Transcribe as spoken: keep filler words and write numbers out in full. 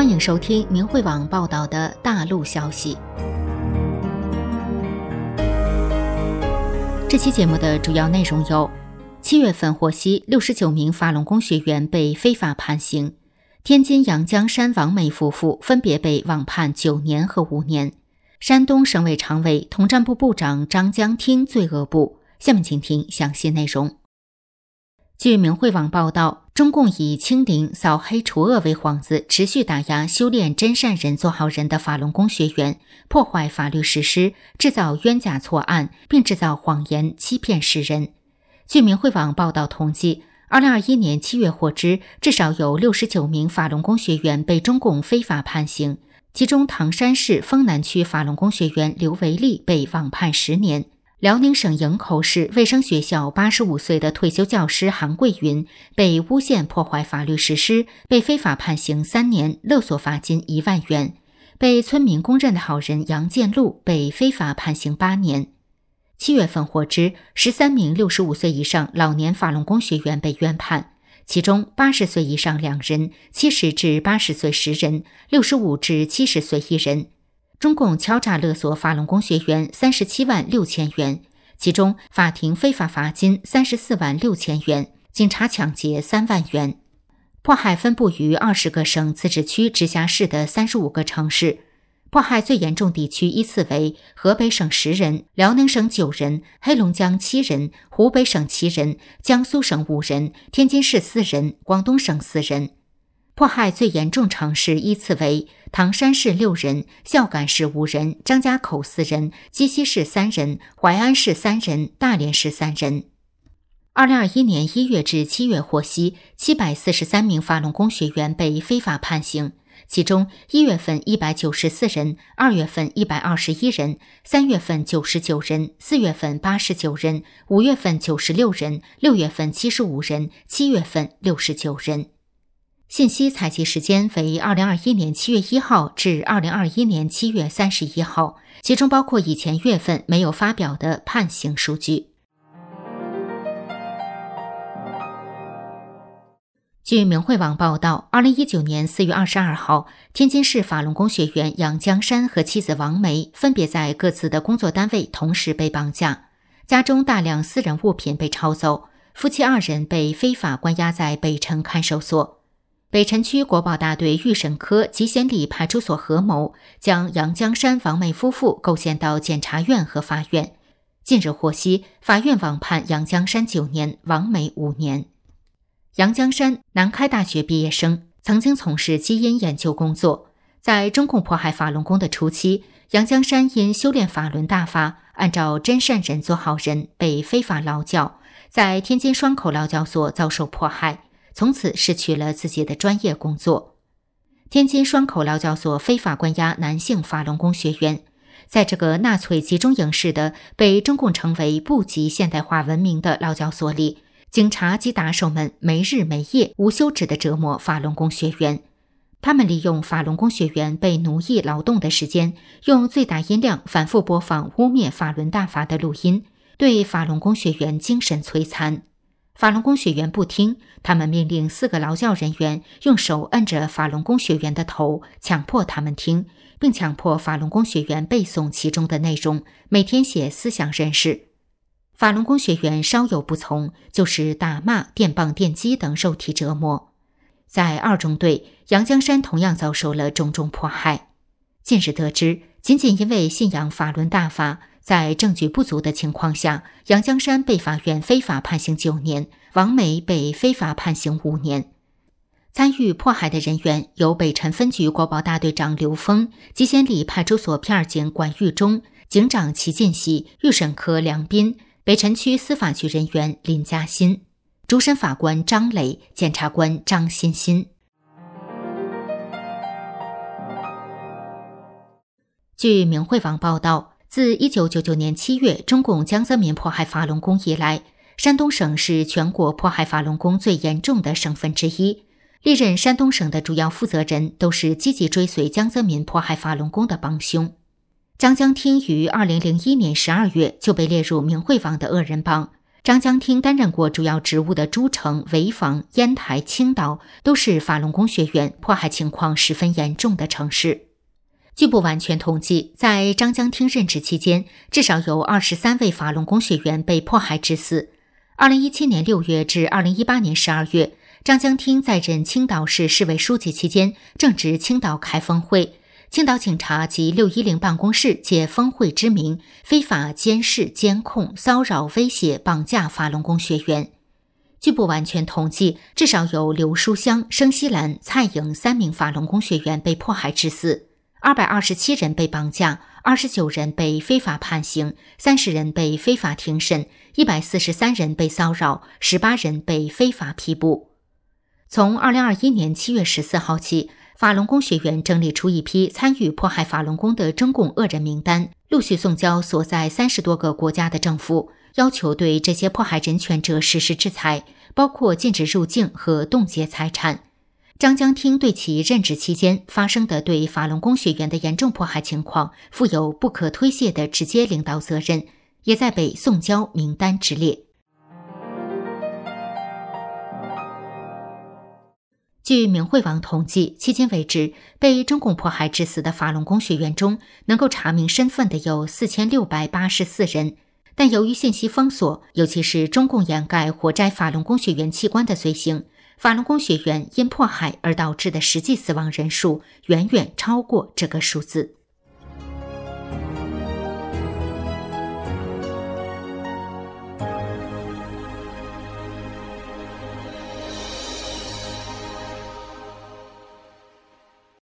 欢迎收听明慧网报道的大陆消息。这期节目的主要内容有：七月份获悉六十九名法轮功学员被非法判刑；天津阳江山王梅夫妇分别被网判九年和五年；山东省委常委、统战部部长张江汀罪恶部。下面请听详细内容。据明慧网报道，中共以清零、扫黑除恶为幌子，持续打压修炼真善人、做好人的法轮功学员，破坏法律实施，制造冤假错案，并制造谎言欺骗世人。据明慧网报道统计，二零二一年七月获知，至少有六十九名法轮功学员被中共非法判刑，其中唐山市丰南区法轮功学员刘维利被网判十年。辽宁省营口市卫生学校八十五岁的退休教师韩桂云被诬陷破坏法律实施，被非法判刑三年，勒索罚金一万元。被村民公认的好人杨建禄被非法判刑八年。七月份获知，十三名六十五岁以上老年法轮功学员被冤判，其中八十岁以上两人，七十至八十岁十人，六十五至七十岁一人。中共敲诈勒索法轮功学员三十七万六千元，其中法庭非法罚金三十四万六千元，警察抢劫三万元。迫害分布于二十个省、自治区、直辖市的三十五个城市。迫害最严重地区依次为河北省十人、辽宁省九人、黑龙江七人、湖北省七人、江苏省五人、天津市四人、广东省四人。迫害最严重城市依次为唐山市六人、孝感市五人、张家口四人、鸡西市三人、淮安市三人、大连市三人。二零二一年一月至七月获悉，七百四十三名法轮功学员被非法判刑，其中一月份一百九十四人，二月份一百二十一人，三月份九十九人，四月份八十九人，五月份九十六人，六月份七十五人，七月份六十九人。信息采集时间为二零二一年七月一号至二零二一年七月三十一号，其中包括以前月份没有发表的判刑数据。据明慧网报道，二零一九年四月二十二号，天津市法轮功学员杨江山和妻子王梅分别在各自的工作单位同时被绑架，家中大量私人物品被抄走，夫妻二人被非法关押在北辰看守所。北辰区国保大队预审科集贤里派出所合谋，将杨江山、王梅夫妇构陷到检察院和法院。近日获悉，法院网判杨江山九年，王梅五年。杨江山，南开大学毕业生，曾经从事基因研究工作。在中共迫害法轮功的初期，杨江山因修炼法轮大法，按照真善人做好人，被非法劳教，在天津双口劳教所遭受迫害。从此失去了自己的专业工作。天津双口劳教所非法关押男性法轮功学员，在这个纳粹集中营式的被中共称为不及现代化文明的劳教所里，警察及打手们没日没夜无休止地折磨法轮功学员。他们利用法轮功学员被奴役劳动的时间，用最大音量反复播放污蔑法轮大法的录音，对法轮功学员精神摧残。法轮功学员不听，他们命令四个劳教人员用手摁着法轮功学员的头，强迫他们听，并强迫法轮功学员背诵其中的内容，每天写思想认识。法轮功学员稍有不从，就是打骂、电棒、电击等肉体折磨。在二中队，杨江山同样遭受了种种迫害。近日得知，仅仅因为信仰法轮大法，在证据不足的情况下，杨江山被法院非法判刑九年，王梅被非法判刑五年。参与迫害的人员有北辰分局国保大队长刘峰、集贤里派出所片儿警管玉忠、警长齐进喜、预审科梁斌、北辰区司法局人员林嘉欣、主审法官张磊、检察官张欣欣。据明慧网报道，自一九九九年七月中共江泽民迫害法轮功以来，山东省是全国迫害法轮功最严重的省份之一。历任山东省的主要负责人都是积极追随江泽民迫害法轮功的帮凶。张江汀于二零零一年十二月就被列入明慧网的恶人帮， 张江厅担任过主要职务的诸城、潍坊、烟台、青岛都是法轮功学员迫害情况十分严重的城市。据不完全统计，在张江厅任职期间，至少有二十三位法轮功学员被迫害致死。二零一七年六月至二零一八年十二月，张江厅在任青岛市市委书记期间，正值青岛开峰会，青岛警察及六一零办公室借峰会之名，非法监视、监控、骚扰、威胁、绑架法轮功学员。据不完全统计，至少有刘书香、盛锡兰、蔡颖三名法轮功学员被迫害致死，二百二十七人被绑架，二十九人被非法判刑，三十人被非法庭审，一百四十三人被骚扰，十八人被非法批捕。从二零二一年七月十四号起，法轮功学员整理出一批参与迫害法轮功的中共恶人名单，陆续送交所在三十多个国家的政府，要求对这些迫害人权者实施制裁，包括禁止入境和冻结财产。张江厅对其任职期间发生的对法轮功学员的严重迫害情况负有不可推卸的直接领导责任，也在被送交名单之列。据明慧网统计，迄今为止，被中共迫害致死的法轮功学员中，能够查明身份的有四千六百八十四人。但由于信息封锁，尤其是中共掩盖活摘法轮功学员器官的罪行，法轮功学员因迫害而导致的实际死亡人数远远超过这个数字。